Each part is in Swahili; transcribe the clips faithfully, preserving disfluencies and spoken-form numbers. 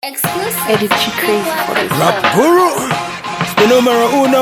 Exclusive. Edit you crazy for this. Rap Guru, it's the numero uno.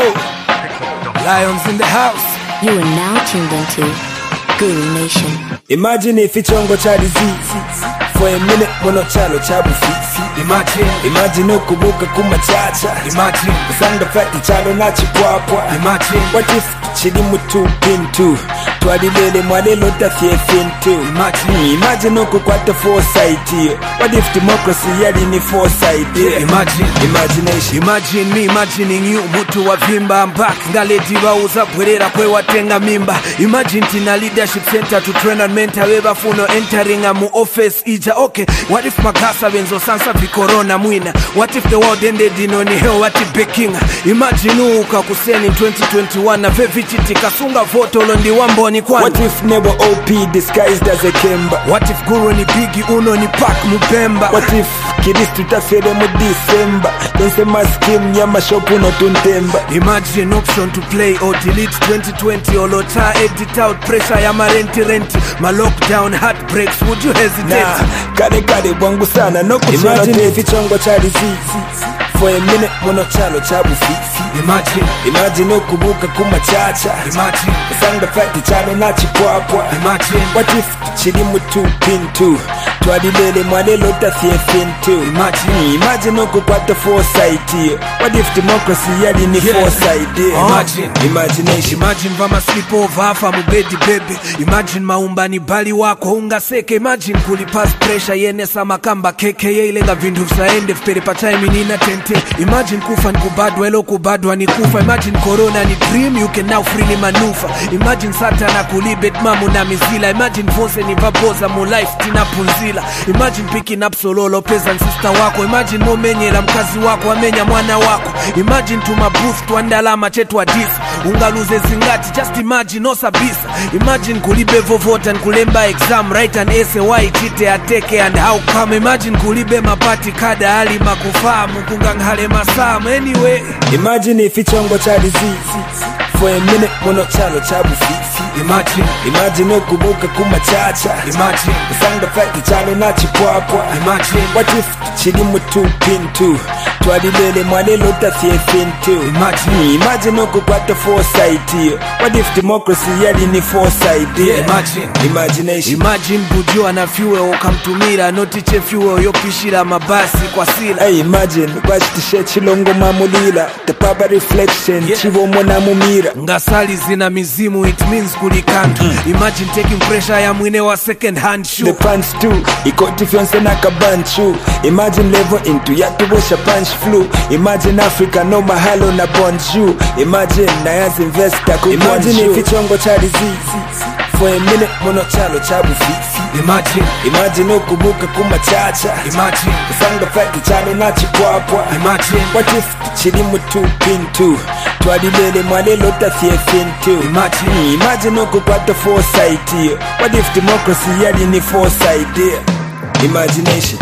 Lions in the house. You are now tuned into Guru Nation. Imagine if ichongo cha disease for a minute mono chalo chabu fisi. Imagine, imagine okubuka kumachacha. Imagine, kusanga fati chalo na chipwapwa. Imagine, what if chidi mutu pintu twadilele mwadelo tafye fintu. Imagine, imagine okukwata foresight. What if democracy yali ni foresight? Imagine, imagination. Imagine me imagining you mutu wa vimba. I'm back ngaleti bauza bwerera kwe watenga mimba. Imagine tina leadership center to train and mentor weba funo entering a mu office ija. Okay, what if magasa benzo sansa vi corona mwina? What if the world ended in oni heo wati bekinga? Imagine uka kuseni twenty twenty-one na vevichiti kasunga voto londi wamboni kwani. What if nebo O P disguised as a Kemba? What if Guru ni bigi uno ni pak mupemba? What if kiristu tafere mu December? Dense maskim nyama shopu no tuntemba. Imagine option to play or delete twenty twenty olota edit out pressure ya marenti renti ma lockdown heartbreaks. Would you hesitate? Nah, kare kare bwangu sana no kuchona. Imagine if ichongo cha disease for a minute mono chalo chabu fisi. Imagine, imagine okubuka kumachacha. Imagine, kusanga fati chalo na chipwapwa. Imagine, what if chidi mutu pintu twadilele mwadelo tafye fintu. Imagine, imagine okukwata foresight. What if democracy yali ni yeah. foresight? Imagine, imagination. Imagine vama sleep over hafa mubedi baby. Imagine maumba ni bali wako unga seke. Imagine kulipass pressure yene sama kamba keke ye ilenga vindu saende fpere pachaimi nina tente. Imagine kufa ni kubadwa elo kubadwa ni kufa. Imagine corona ni dream you can now freely maneuver. Imagine satana kulibet mamu na mizila. Imagine vose ni vapoza mu life tina punzila. Imagine picking up sololo pesa and sister wako. Imagine momenye la mkazi wako amenya mwana wako. Imagine tuma boost tuandalama chetu adisi ungaluze zingati. Just imagine osa bisa. Imagine kulibe vovota and kulemba exam write an essay why chite ateke and how come. Imagine kulibe mapati kada hali makufamu kunganghale masamu. Anyway, imagine if ichongo cha disease for a minute mono chalo chabu fisi. Imagine, imagine okubuka kumachacha. Imagine, kusanga fati chalo na chipwapwa. Imagine, what if chidi mutu pintu twadilele mwadelo tafye fintu. Imagine, imagine okukwata foresight. What if democracy yali ni foresight? Imagine, imagination. Imagine bujo na fuel okamtumira notiche fuel yopishira mabasi kwa sila. Hey, imagine kwachitishe chilongo mamulila the papa reflection yeah. chivo mona mumira ngasali zina mizimu it means kulikantu. mm. Imagine taking pressure ya mwine wa second hand shoe. the pants too ikoti fyonse na kabanchu. Imagine level into yatubosha punch flu. Imagine Africa no mahalo na bonjour. Imagine na yazi investor ku imagine if ichongo cha disease for a minute mono chalo chabu fisi. Imagine, imagine okubuka kumachacha. Imagine, kusanga fati chalo na chipwapwa. Imagine, what if chidi mutu pintu twadilele mwadelo tafye fintu. Imagine, imagine okukwata foresight. What if democracy yali ni foresight? Imagination.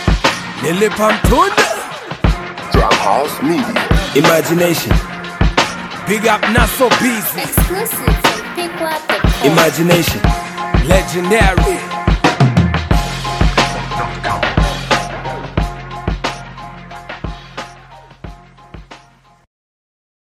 Lele Pamtunda Drop House Media. Imagination. Big up not so busy. Exclusive. Pick up the Imagination. Legendary.